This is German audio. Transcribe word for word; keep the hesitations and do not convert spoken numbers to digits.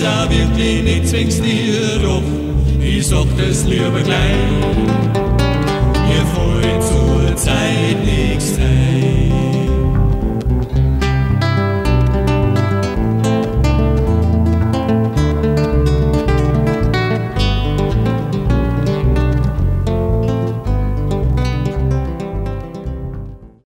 ist da wirklich nicht, zwingst dir doch, ich sag das lieber gleich. Mir fällt zur Zeit nichts ein.